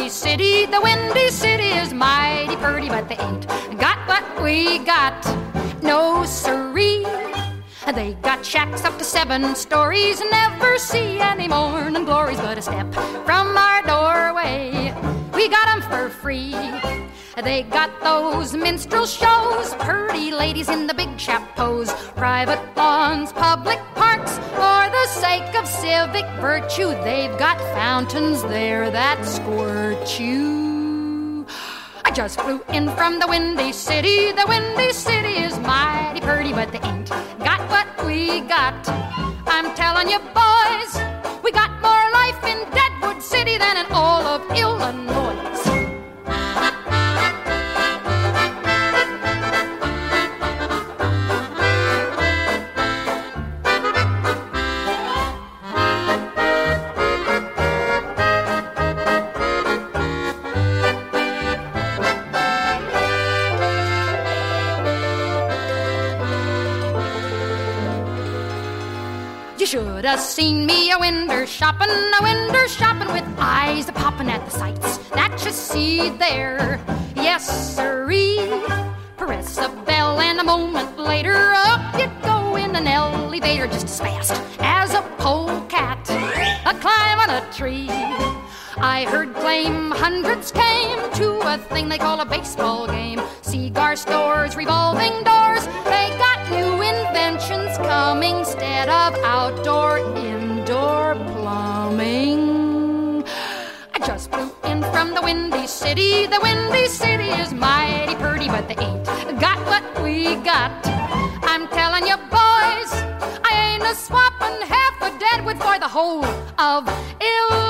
Windy City. The Windy City is mighty pretty, but they ain't got what we got. No siree. They got shacks up to 7 stories, never see any morning glories, but a step from our doorway. We got 'em for free. They got those minstrel shows, pretty ladies in the big chapeaus, private lawns, public parks, for the sake of civic virtue. They've got fountains there that squirt you. I just flew in from the Windy City. The Windy City is mighty pretty, but they ain't got what we got. I'm telling you, boys, we got more life in Deadwood City than in all of Illinois. Should have seen me a winter shopping with eyes a-popping at the sights that you see there. Yes, sirree. Press a bell and a moment later up you go in an elevator just as fast as a polecat a-climbing a tree. I heard claim hundreds came to a thing they call a baseball game. Cigar stores, revolving doors, they got new inventions coming instead of indoor plumbing. I just flew in from the Windy City. The Windy City is mighty pretty, but they ain't got what we got. I'm telling you, boys, I ain't a-swapping half a Deadwood for the whole of Illinois.